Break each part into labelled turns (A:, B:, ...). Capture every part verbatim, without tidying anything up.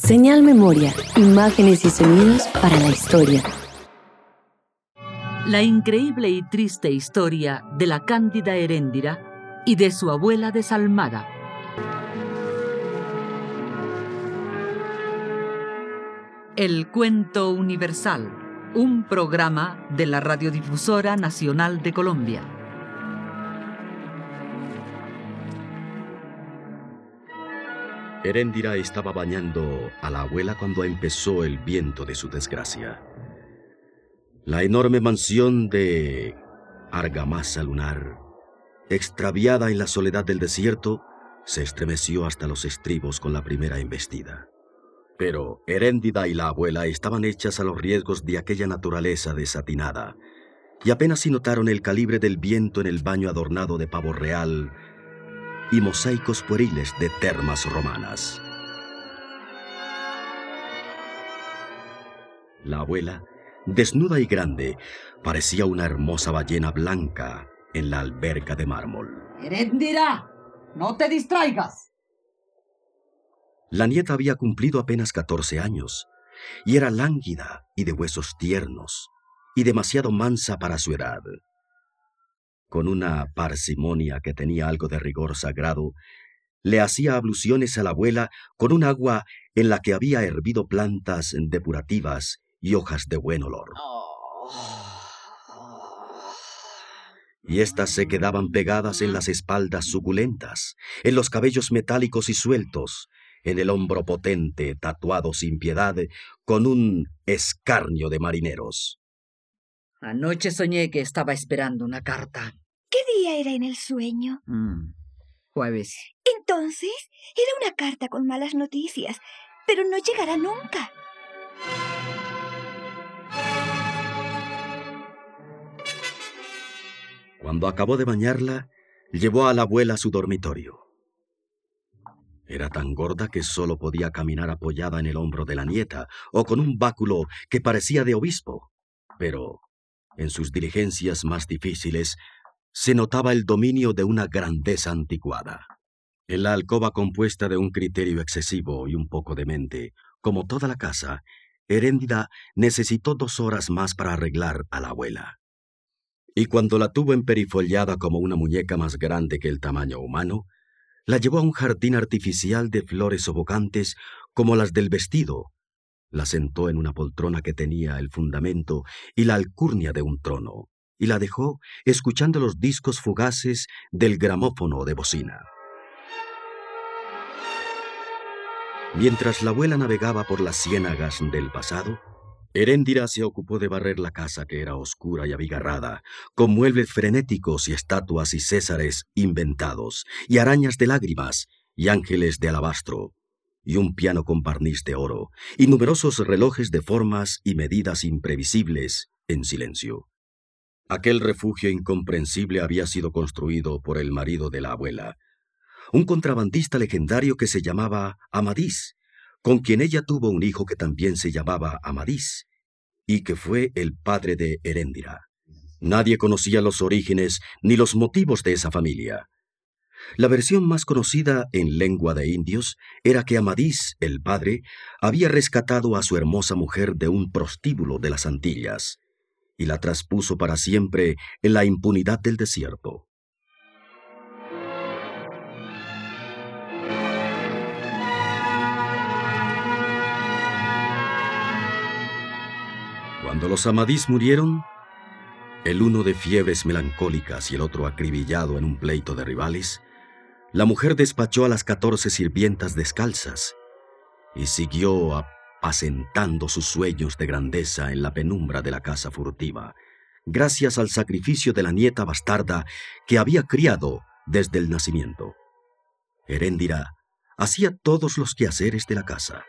A: Señal Memoria, imágenes y sonidos para la historia.
B: La increíble y triste historia de la cándida Heréndira y de su abuela desalmada. El Cuento Universal, un programa de la Radiodifusora Nacional de Colombia.
C: Heréndira estaba bañando a la abuela cuando empezó el viento de su desgracia. La enorme mansión de argamasa lunar, extraviada en la soledad del desierto, se estremeció hasta los estribos con la primera embestida. Pero Heréndira y la abuela estaban hechas a los riesgos de aquella naturaleza desatinada, y apenas si notaron el calibre del viento en el baño adornado de pavo real y mosaicos pueriles de termas romanas. La abuela, desnuda y grande, parecía una hermosa ballena blanca en la alberca de mármol.
D: ¡Heréndira! ¡No te distraigas!
C: La nieta había cumplido apenas catorce años, y era lánguida y de huesos tiernos, y demasiado mansa para su edad. Con una parsimonia que tenía algo de rigor sagrado, le hacía abluciones a la abuela con un agua en la que había hervido plantas depurativas y hojas de buen olor. Y éstas se quedaban pegadas en las espaldas suculentas, en los cabellos metálicos y sueltos, en el hombro potente, tatuado sin piedad, con un escarnio de marineros.
B: Anoche soñé que estaba esperando una carta.
E: ¿Qué día era en el sueño?
B: Mm, jueves.
E: Entonces, era una carta con malas noticias, pero no llegará nunca.
C: Cuando acabó de bañarla, llevó a la abuela a su dormitorio. Era tan gorda que solo podía caminar apoyada en el hombro de la nieta o con un báculo que parecía de obispo, pero en sus diligencias más difíciles se notaba el dominio de una grandeza anticuada. En la alcoba compuesta de un criterio excesivo y un poco demente, como toda la casa, Heréndira necesitó dos horas más para arreglar a la abuela. Y cuando la tuvo emperifollada como una muñeca más grande que el tamaño humano, la llevó a un jardín artificial de flores sofocantes como las del vestido, la sentó en una poltrona que tenía el fundamento y la alcurnia de un trono, y la dejó escuchando los discos fugaces del gramófono de bocina. Mientras la abuela navegaba por las ciénagas del pasado, Heréndira se ocupó de barrer la casa, que era oscura y abigarrada, con muebles frenéticos y estatuas y césares inventados, y arañas de lágrimas, y ángeles de alabastro, y un piano con barniz de oro, y numerosos relojes de formas y medidas imprevisibles en silencio. Aquel refugio incomprensible había sido construido por el marido de la abuela, un contrabandista legendario que se llamaba Amadís, con quien ella tuvo un hijo que también se llamaba Amadís, y que fue el padre de Heréndira. Nadie conocía los orígenes ni los motivos de esa familia. La versión más conocida en lengua de indios era que Amadís, el padre, había rescatado a su hermosa mujer de un prostíbulo de las Antillas, y la traspuso para siempre en la impunidad del desierto. Cuando los Amadís murieron, el uno de fiebres melancólicas y el otro acribillado en un pleito de rivales, la mujer despachó a las catorce sirvientas descalzas y siguió apacentando sus sueños de grandeza en la penumbra de la casa furtiva, gracias al sacrificio de la nieta bastarda que había criado desde el nacimiento. Heréndira hacía todos los quehaceres de la casa.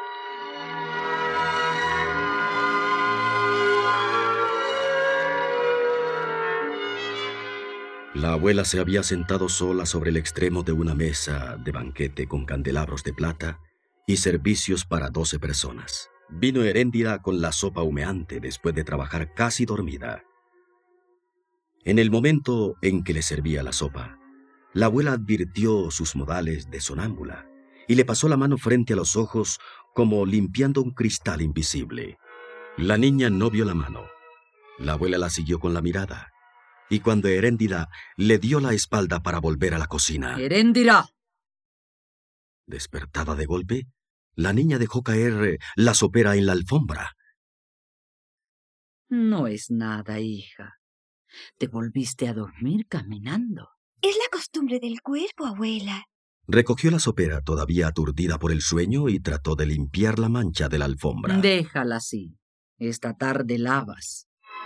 C: La abuela se había sentado sola sobre el extremo de una mesa de banquete con candelabros de plata y servicios para doce personas. Vino Heréndira con la sopa humeante después de trabajar casi dormida. En el momento en que le servía la sopa, la abuela advirtió sus modales de sonámbula y le pasó la mano frente a los ojos como limpiando un cristal invisible. La niña no vio la mano. La abuela la siguió con la mirada, y cuando Heréndira le dio la espalda para volver a la cocina...
B: ¡Heréndira!
C: Despertada de golpe, la niña dejó caer la sopera en la alfombra.
B: No es nada, hija. Te volviste a dormir caminando.
E: Es la costumbre del cuerpo, abuela.
C: Recogió la sopera, todavía aturdida por el sueño, y trató de limpiar la mancha de la alfombra.
B: Déjala así. Esta tarde lavas.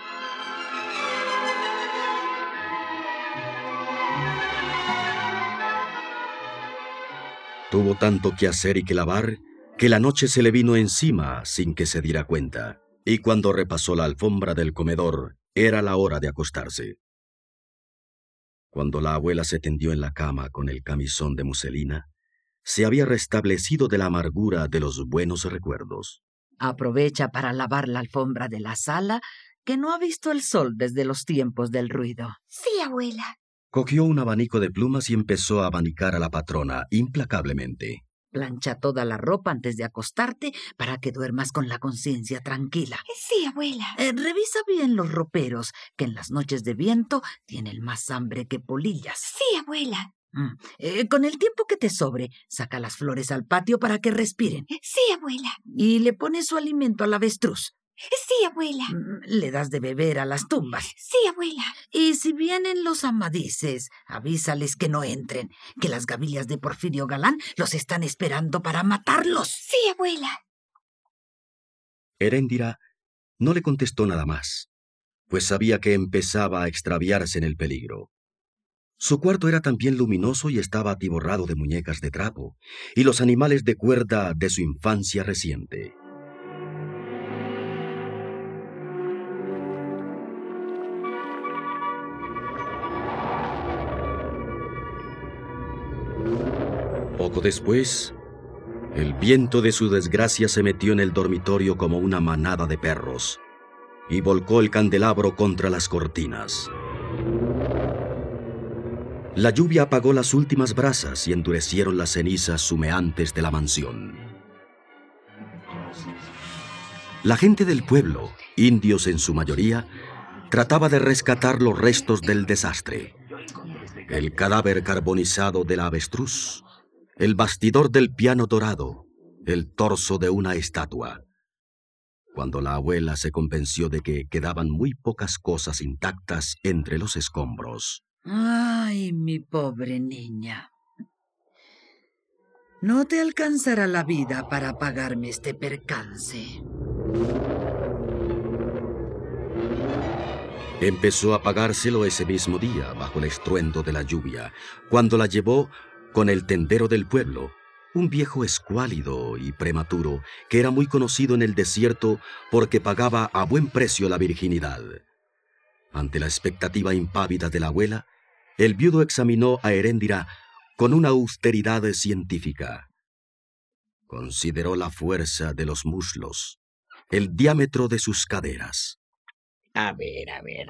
C: Tuvo tanto que hacer y que lavar, que la noche se le vino encima sin que se diera cuenta, y cuando repasó la alfombra del comedor, era la hora de acostarse. Cuando la abuela se tendió en la cama con el camisón de muselina, se había restablecido de la amargura de los buenos recuerdos.
B: Aprovecha para lavar la alfombra de la sala, que no ha visto el sol desde los tiempos del ruido.
E: Sí, abuela.
C: Cogió un abanico de plumas y empezó a abanicar a la patrona implacablemente.
B: Plancha toda la ropa antes de acostarte para que duermas con la conciencia tranquila.
E: Sí, abuela.
B: Eh, revisa bien los roperos, que en las noches de viento tienen más hambre que polillas.
E: Sí, abuela.
B: Mm. Eh, con el tiempo que te sobre, saca las flores al patio para que respiren.
E: Sí, abuela.
B: Y le pones su alimento al avestruz.
E: Sí, abuela.
B: Mm, le das de beber a las tumbas.
E: Sí, abuela.
B: Y si vienen los amadices, avísales que no entren, que las gavillas de Porfirio Galán los están esperando para matarlos.
E: Sí, abuela.
C: Heréndira no le contestó nada más, pues sabía que empezaba a extraviarse en el peligro. Su cuarto era también luminoso y estaba atiborrado de muñecas de trapo y los animales de cuerda de su infancia reciente. Poco después, el viento de su desgracia se metió en el dormitorio como una manada de perros y volcó el candelabro contra las cortinas. La lluvia apagó las últimas brasas y endurecieron las cenizas humeantes de la mansión. La gente del pueblo, indios en su mayoría, trataba de rescatar los restos del desastre. El cadáver carbonizado de la avestruz, el bastidor del piano dorado, el torso de una estatua. Cuando la abuela se convenció de que quedaban muy pocas cosas intactas entre los escombros.
B: Ay, mi pobre niña. No te alcanzará la vida para pagarme este percance.
C: Empezó a pagárselo ese mismo día, bajo el estruendo de la lluvia, cuando la llevó con el tendero del pueblo, un viejo escuálido y prematuro que era muy conocido en el desierto porque pagaba a buen precio la virginidad. Ante la expectativa impávida de la abuela, el viudo examinó a Heréndira con una austeridad científica. Consideró la fuerza de los muslos, el diámetro de sus caderas.
F: A ver, a ver.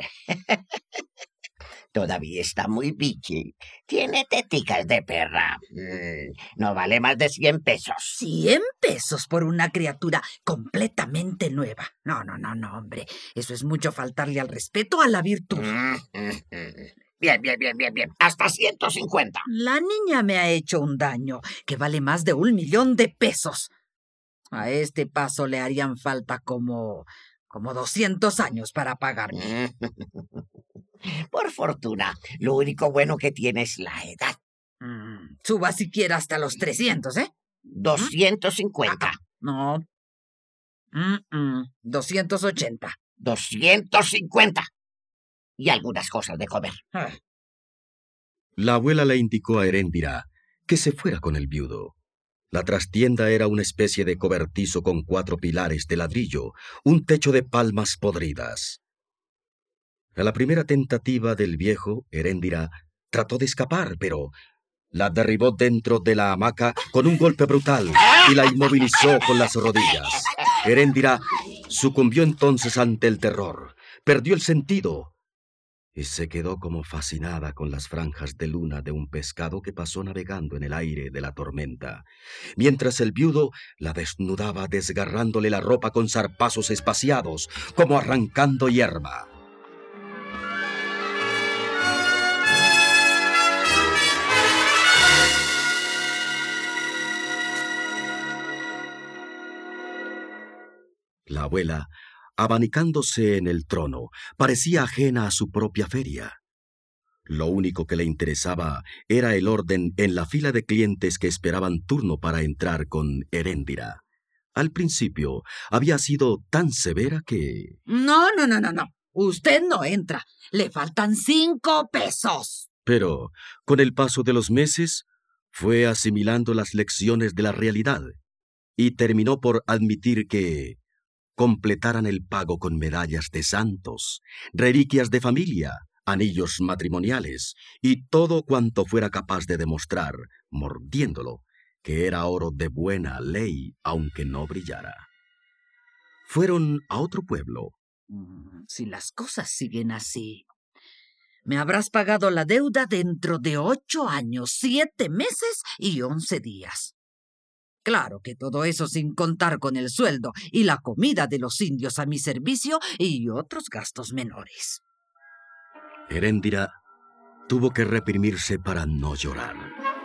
F: Todavía está muy pichi. Tiene teticas de perra. Mm, no vale más de cien pesos.
B: ¿Cien pesos por una criatura completamente nueva? No, no, no, no, hombre. Eso es mucho faltarle al respeto a la virtud.
F: Mm, mm, mm. Bien, bien, bien, bien, bien. Hasta ciento cincuenta.
B: La niña me ha hecho un daño que vale más de un millón de pesos. A este paso le harían falta como... como doscientos años para pagarme.
F: Por fortuna, lo único bueno que tiene es la edad.
B: Mm, suba siquiera hasta los trescientos, ¿eh?
F: doscientos cincuenta.
B: Ah, no. Mm -mm. doscientos ochenta.
F: doscientos cincuenta. Y algunas cosas de comer.
B: Ah.
C: La abuela le indicó a Heréndira que se fuera con el viudo. La trastienda era una especie de cobertizo con cuatro pilares de ladrillo, un techo de palmas podridas. A la primera tentativa del viejo, Heréndira trató de escapar, pero la derribó dentro de la hamaca con un golpe brutal y la inmovilizó con las rodillas. Heréndira sucumbió entonces ante el terror, perdió el sentido y se quedó como fascinada con las franjas de luna de un pescado que pasó navegando en el aire de la tormenta, mientras el viudo la desnudaba desgarrándole la ropa con zarpazos espaciados, como arrancando hierba. La abuela, abanicándose en el trono, parecía ajena a su propia feria. Lo único que le interesaba era el orden en la fila de clientes que esperaban turno para entrar con Heréndira. Al principio había sido tan severa que...
B: No, no, no, no, no. Usted no entra. Le faltan cinco pesos.
C: Pero, con el paso de los meses, fue asimilando las lecciones de la realidad y terminó por admitir que completaran el pago con medallas de santos, reliquias de familia, anillos matrimoniales y todo cuanto fuera capaz de demostrar, mordiéndolo, que era oro de buena ley, aunque no brillara. Fueron a otro pueblo.
B: Si las cosas siguen así, me habrás pagado la deuda dentro de ocho años, siete meses y once días. Claro que todo eso sin contar con el sueldo y la comida de los indios a mi servicio y otros gastos menores.
C: Heréndira tuvo que reprimirse para no llorar.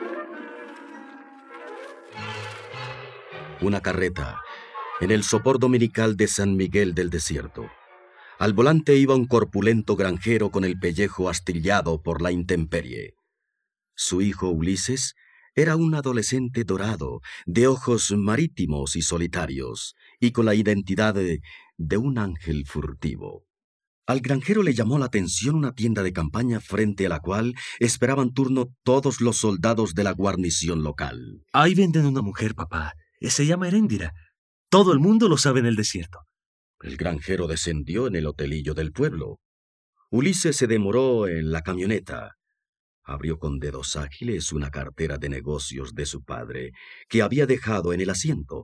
C: Una carreta en el sopor dominical de San Miguel del Desierto. Al volante iba un corpulento granjero con el pellejo astillado por la intemperie. Su hijo Ulises era un adolescente dorado, de ojos marítimos y solitarios, y con la identidad de, de un ángel furtivo. Al granjero le llamó la atención una tienda de campaña frente a la cual esperaban turno todos los soldados de la guarnición local.
G: Ahí venden una mujer, papá. Se llama Heréndira. Todo el mundo lo sabe en el desierto.
C: El granjero descendió en el hotelillo del pueblo. Ulises se demoró en la camioneta. Abrió con dedos ágiles una cartera de negocios de su padre, que había dejado en el asiento.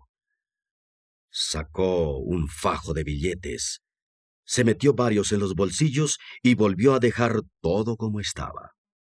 C: Sacó un fajo de billetes, se metió varios en los bolsillos y volvió a dejar todo como estaba.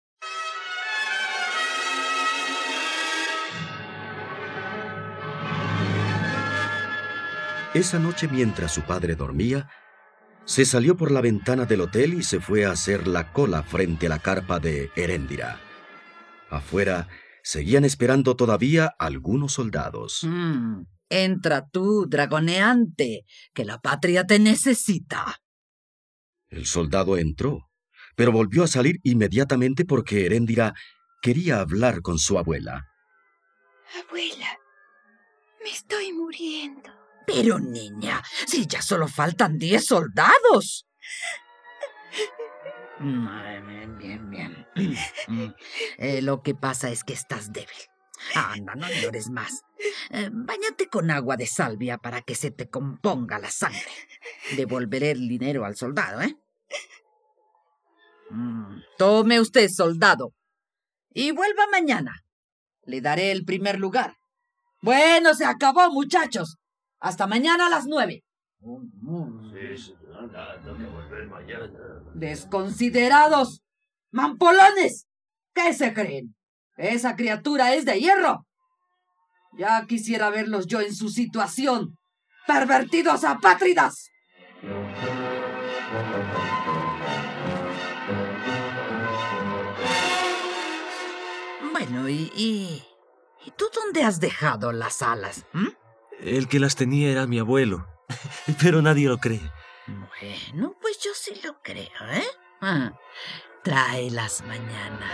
C: Esa noche, mientras su padre dormía, se salió por la ventana del hotel y se fue a hacer la cola frente a la carpa de Heréndira. Afuera seguían esperando todavía algunos soldados.
B: Mm, entra tú, dragoneante, que la patria te necesita.
C: El soldado entró, pero volvió a salir inmediatamente porque Heréndira quería hablar con su abuela.
E: Abuela, me estoy muriendo.
B: Pero, niña, si ya solo faltan diez soldados. Bien, bien, bien. Eh, lo que pasa es que estás débil. Anda, no llores más. Eh, báñate con agua de salvia para que se te componga la sangre. Devolveré el dinero al soldado, ¿eh? Mm, tome usted, soldado, y vuelva mañana. Le daré el primer lugar. Bueno, se acabó, muchachos. Hasta mañana a las nueve. Desconsiderados. Mampolones. ¿Qué se creen? ¿Esa criatura es de hierro? Ya quisiera verlos yo en su situación. ¡Pervertidos apátridas! Bueno, ¿y, y, ¿y tú dónde has dejado las alas? ¿Mm?
G: El que las tenía era mi abuelo, pero nadie lo cree.
B: Bueno, pues yo sí lo creo, ¿eh? Ah, tráelas mañana.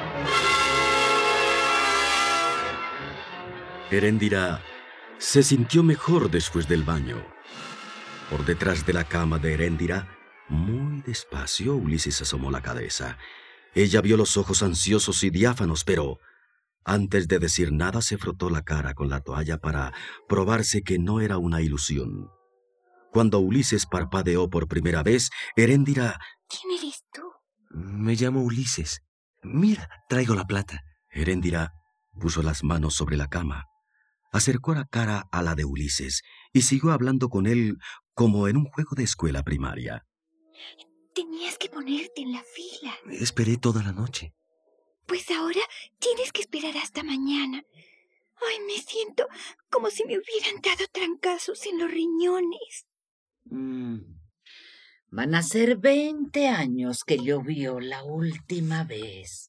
C: Heréndira se sintió mejor después del baño. Por detrás de la cama de Heréndira, muy despacio, Ulises asomó la cabeza. Ella vio los ojos ansiosos y diáfanos, pero antes de decir nada se frotó la cara con la toalla para probarse que no era una ilusión. Cuando Ulises parpadeó por primera vez, Heréndira...
E: ¿Quién eres tú?
G: Me llamo Ulises. Mira, traigo la plata.
C: Heréndira puso las manos sobre la cama, acercó la cara a la de Ulises y siguió hablando con él como en un juego de escuela primaria.
E: Tenías que ponerte en la fila.
G: Esperé toda la noche.
E: Pues ahora tienes que esperar hasta mañana. Ay, me siento como si me hubieran dado trancazos en los riñones.
B: Mm. Van a ser veinte años que llovió la última vez.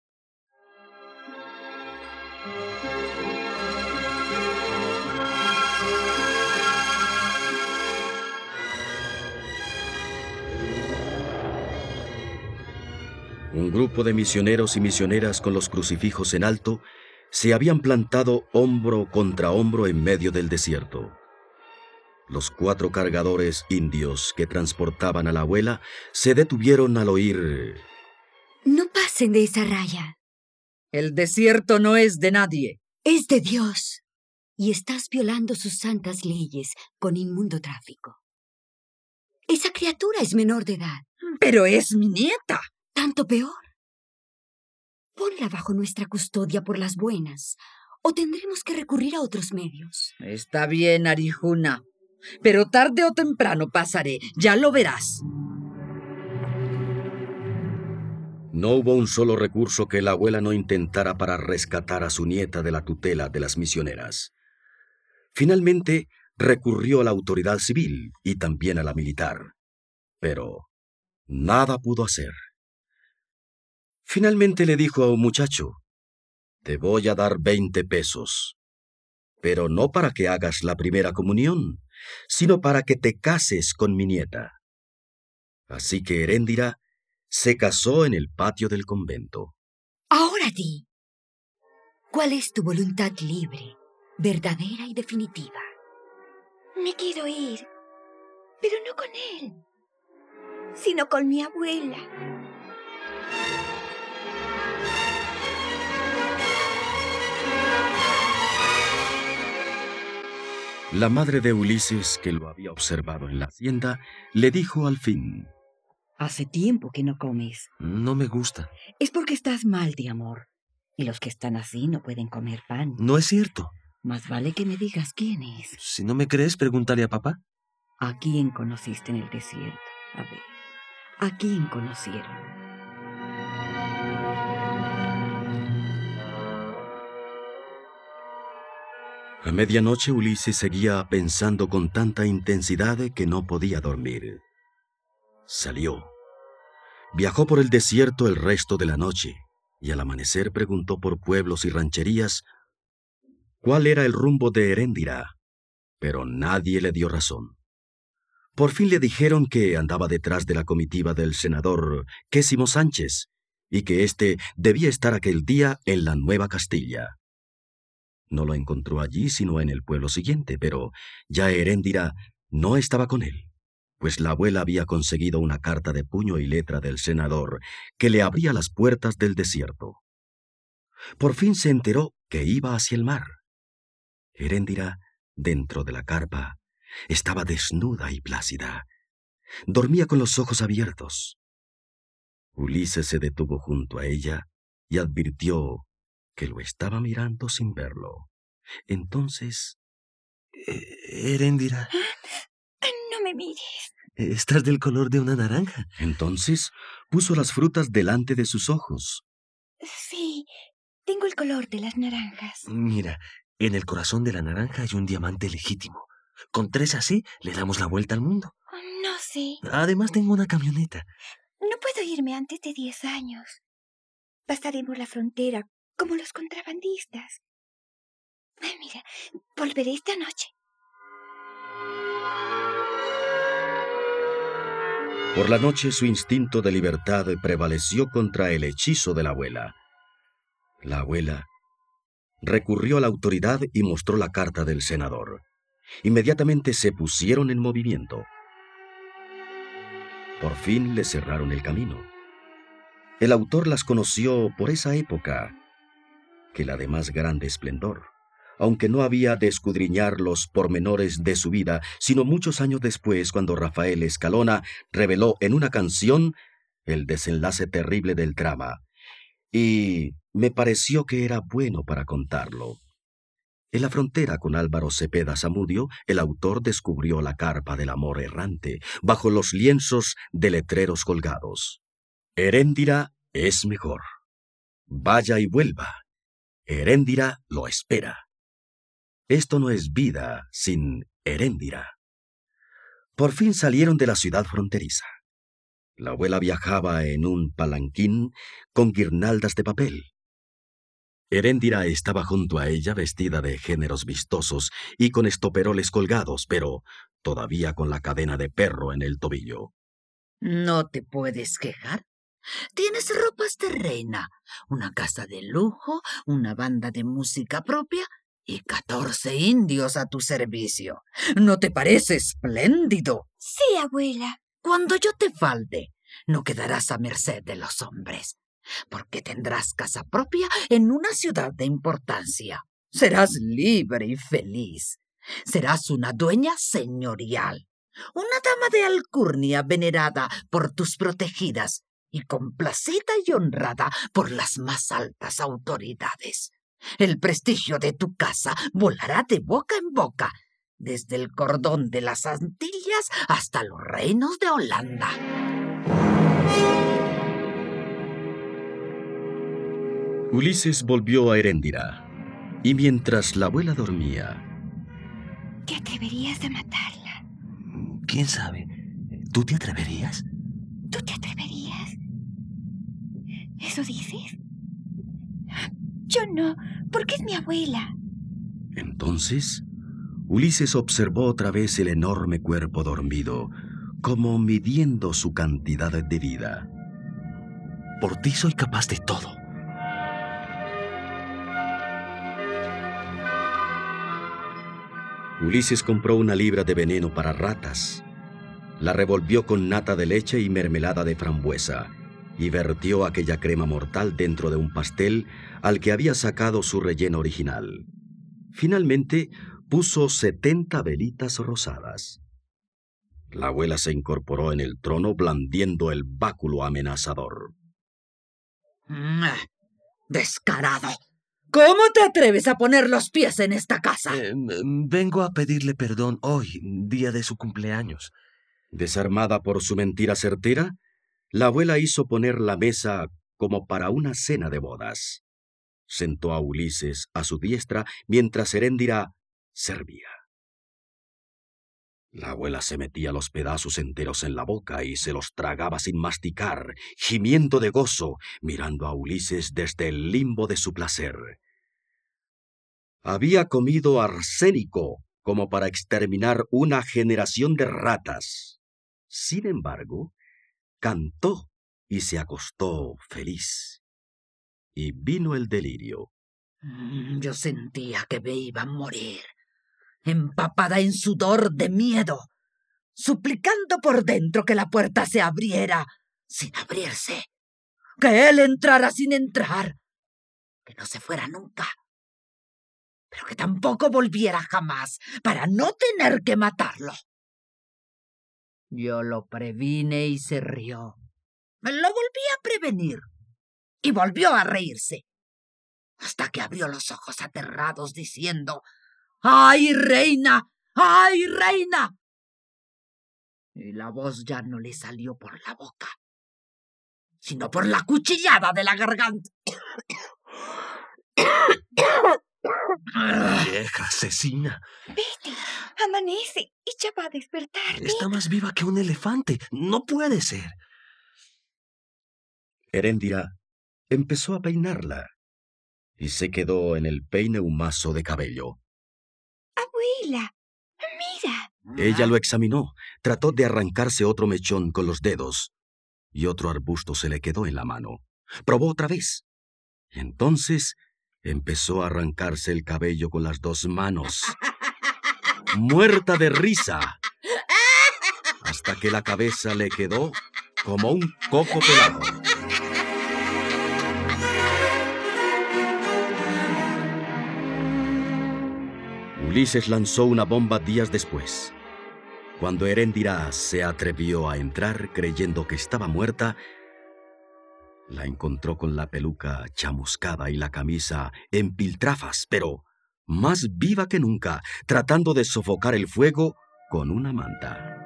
C: Un grupo de misioneros y misioneras con los crucifijos en alto se habían plantado hombro contra hombro en medio del desierto. Los cuatro cargadores indios que transportaban a la abuela se detuvieron al oír:
A: No pasen de esa raya.
B: El desierto no es de nadie.
A: Es de Dios. Y estás violando sus santas leyes con inmundo tráfico. Esa criatura es menor de edad.
B: Pero es mi nieta.
A: Tanto peor. Ponla bajo nuestra custodia por las buenas, o tendremos que recurrir a otros medios.
B: Está bien, Arjuna. Pero tarde o temprano pasaré. Ya lo verás.
C: No hubo un solo recurso que la abuela no intentara para rescatar a su nieta de la tutela de las misioneras. Finalmente, recurrió a la autoridad civil y también a la militar. Pero nada pudo hacer. Finalmente le dijo a un muchacho: te voy a dar veinte pesos, pero no para que hagas la primera comunión, sino para que te cases con mi nieta. Así que Heréndira se casó en el patio del convento.
A: Ahora di, ¿cuál es tu voluntad libre, verdadera y definitiva?
E: Me quiero ir, pero no con él, sino con mi abuela.
C: La madre de Ulises, que lo había observado en la hacienda, le dijo al fin:
H: Hace tiempo que no comes.
G: No me gusta.
H: Es porque estás mal de amor. Y los que están así no pueden comer pan.
G: No es cierto.
H: Más vale que me digas quién es.
G: Si no me crees, pregúntale a papá.
H: ¿A quién conociste en el desierto? A ver, ¿a quién conocieron?
C: A medianoche Ulises seguía pensando con tanta intensidad que no podía dormir. Salió. Viajó por el desierto el resto de la noche y al amanecer preguntó por pueblos y rancherías cuál era el rumbo de Heréndira, pero nadie le dio razón. Por fin le dijeron que andaba detrás de la comitiva del senador Quésimo Sánchez y que éste debía estar aquel día en la Nueva Castilla. No lo encontró allí sino en el pueblo siguiente, pero ya Heréndira no estaba con él, pues la abuela había conseguido una carta de puño y letra del senador que le abría las puertas del desierto. Por fin se enteró que iba hacia el mar. Heréndira, dentro de la carpa, estaba desnuda y plácida. Dormía con los ojos abiertos. Ulises se detuvo junto a ella y advirtió que lo estaba mirando sin verlo. Entonces...
G: Heréndira.
E: No me mires.
G: Estás del color de una naranja.
C: Entonces puso las frutas delante de sus ojos.
E: Sí, tengo el color de las naranjas.
G: Mira, en el corazón de la naranja hay un diamante legítimo. Con tres así le damos la vuelta al mundo.
E: No sé.
G: Además tengo una camioneta.
E: No puedo irme antes de diez años. Pasaremos la frontera como los contrabandistas. Ay, mira, volveré esta noche.
C: Por la noche su instinto de libertad prevaleció contra el hechizo de la abuela. La abuela recurrió a la autoridad y mostró la carta del senador. Inmediatamente se pusieron en movimiento. Por fin le cerraron el camino. El autor las conoció por esa época, que la de más grande esplendor, aunque no había de escudriñar los pormenores de su vida, sino muchos años después, cuando Rafael Escalona reveló en una canción el desenlace terrible del drama, y me pareció que era bueno para contarlo. En la frontera con Álvaro Cepeda Zamudio, el autor descubrió la carpa del amor errante bajo los lienzos de letreros colgados. Heréndira es mejor. Vaya y vuelva. Heréndira lo espera. Esto no es vida sin Heréndira. Por fin salieron de la ciudad fronteriza. La abuela viajaba en un palanquín con guirnaldas de papel. Heréndira estaba junto a ella vestida de géneros vistosos y con estoperoles colgados, pero todavía con la cadena de perro en el tobillo.
B: No te puedes quejar. Tienes ropas de reina, una casa de lujo, una banda de música propia y catorce indios a tu servicio. ¿No te parece espléndido?
E: Sí, abuela.
B: Cuando yo te falte, no quedarás a merced de los hombres, porque tendrás casa propia en una ciudad de importancia. Serás libre y feliz. Serás una dueña señorial, una dama de alcurnia venerada por tus protegidas y complacida y honrada por las más altas autoridades. El prestigio de tu casa volará de boca en boca, desde el cordón de las Antillas hasta los reinos de Holanda.
C: Ulises volvió a Heréndira, y mientras la abuela dormía...
E: ¿Te atreverías a matarla?
G: ¿Quién sabe? ¿Tú te atreverías?
E: ¿Tú te atreverías? ¿Eso dices? Yo no, porque es mi abuela.
C: Entonces, Ulises observó otra vez el enorme cuerpo dormido, como midiendo su cantidad de vida.
G: Por ti soy capaz de todo.
C: Ulises compró una libra de veneno para ratas, la revolvió con nata de leche y mermelada de frambuesa, y vertió aquella crema mortal dentro de un pastel al que había sacado su relleno original. Finalmente, puso setenta velitas rosadas. La abuela se incorporó en el trono blandiendo el báculo amenazador.
B: ¡Descarado! ¿Cómo te atreves a poner los pies en esta casa?
G: Eh, vengo a pedirle perdón hoy, día de su cumpleaños.
C: Desarmada por su mentira certera, la abuela hizo poner la mesa como para una cena de bodas. Sentó a Ulises a su diestra mientras Heréndira servía. La abuela se metía los pedazos enteros en la boca y se los tragaba sin masticar, gimiendo de gozo, mirando a Ulises desde el limbo de su placer. Había comido arsénico como para exterminar una generación de ratas. Sin embargo, cantó y se acostó feliz. Y vino el delirio.
B: Yo sentía que me iba a morir, empapada en sudor de miedo, suplicando por dentro que la puerta se abriera sin abrirse, que él entrara sin entrar, que no se fuera nunca, pero que tampoco volviera jamás para no tener que matarlo. Yo lo previne y se rió. Me lo volví a prevenir y volvió a reírse, hasta que abrió los ojos aterrados diciendo: ¡Ay, reina! ¡Ay, reina! Y la voz ya no le salió por la boca, sino por la cuchillada de la garganta.
G: Vieja asesina.
E: Vete, amanece y ya va a despertarte.
G: Está más viva que un elefante. No puede ser.
C: Heréndira empezó a peinarla y se quedó en el peine un mazo de cabello.
E: Abuela, mira.
C: Ella lo examinó, trató de arrancarse otro mechón con los dedos y otro arbusto se le quedó en la mano. Probó otra vez. Y entonces empezó a arrancarse el cabello con las dos manos, muerta de risa, hasta que la cabeza le quedó como un coco pelado. Ulises lanzó una bomba días después. Cuando Heréndira se atrevió a entrar creyendo que estaba muerta, la encontró con la peluca chamuscada y la camisa en piltrafas, pero más viva que nunca, tratando de sofocar el fuego con una manta.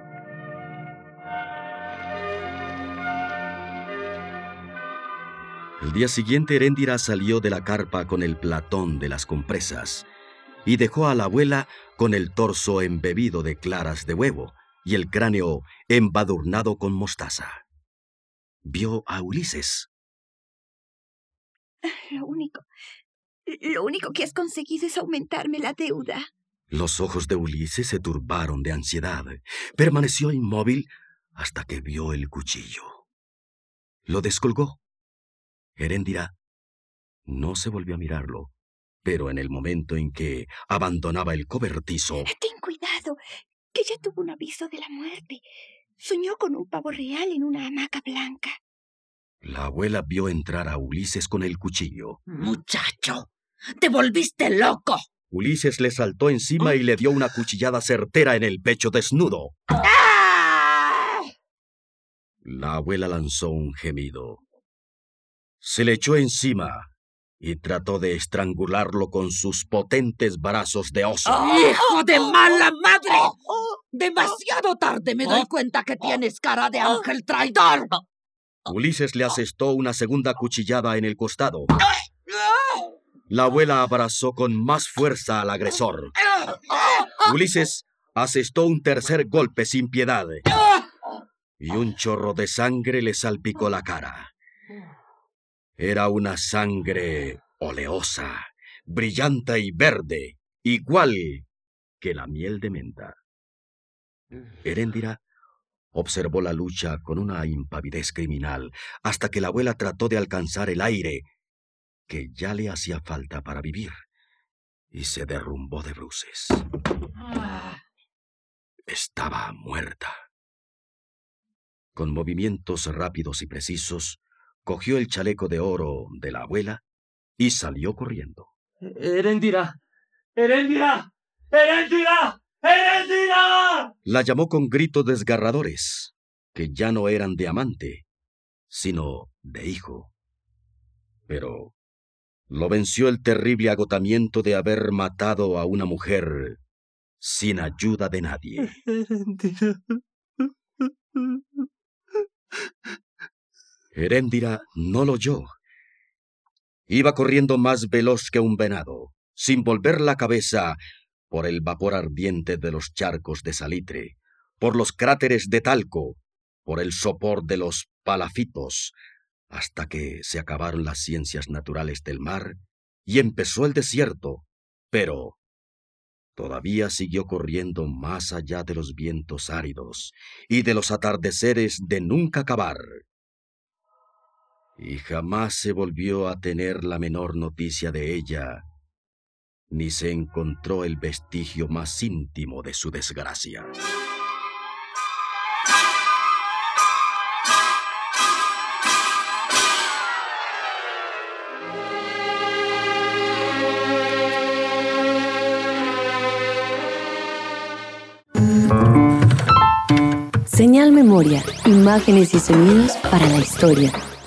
C: El día siguiente, Heréndira salió de la carpa con el platón de las compresas y dejó a la abuela con el torso embebido de claras de huevo y el cráneo embadurnado con mostaza. Vio a Ulises.
E: Lo único, lo único que has conseguido es aumentarme la deuda.
C: Los ojos de Ulises se turbaron de ansiedad. Permaneció inmóvil hasta que vio el cuchillo. Lo descolgó. Heréndira no se volvió a mirarlo, pero en el momento en que abandonaba el cobertizo...
E: Ten cuidado, que ya tuvo un aviso de la muerte. Soñó con un pavo real en una hamaca blanca.
C: La abuela vio entrar a Ulises con el cuchillo.
B: Muchacho, te volviste loco.
C: Ulises le saltó encima y le dio una cuchillada certera en el pecho desnudo.
B: ¡Ah!
C: La abuela lanzó un gemido. Se le echó encima y trató de estrangularlo con sus potentes brazos de oso.
B: ¡Hijo de mala madre! Demasiado tarde me doy cuenta que tienes cara de ángel traidor.
C: Ulises le asestó una segunda cuchillada en el costado. La abuela abrazó con más fuerza al agresor. Ulises asestó un tercer golpe sin piedad y un chorro de sangre le salpicó la cara. Era una sangre oleosa, brillante y verde, igual que la miel de menta. Heréndira observó la lucha con una impavidez criminal hasta que la abuela trató de alcanzar el aire que ya le hacía falta para vivir y se derrumbó de bruces. Estaba muerta. Con movimientos rápidos y precisos, cogió el chaleco de oro de la abuela y salió corriendo.
G: ¡Heréndira! ¡Heréndira! ¡Heréndira! ¡Heréndira!
C: La llamó con gritos desgarradores, que ya no eran de amante, sino de hijo. Pero lo venció el terrible agotamiento de haber matado a una mujer sin ayuda de nadie.
G: ¡Heréndira!
C: Heréndira no lo oyó. Iba corriendo más veloz que un venado, sin volver la cabeza por el vapor ardiente de los charcos de salitre, por los cráteres de talco, por el sopor de los palafitos, hasta que se acabaron las ciencias naturales del mar y empezó el desierto, pero todavía siguió corriendo más allá de los vientos áridos y de los atardeceres de nunca acabar. Y jamás se volvió a tener la menor noticia de ella, ni se encontró el vestigio más íntimo de su desgracia.
I: Señal Memoria, imágenes y sonidos para la historia.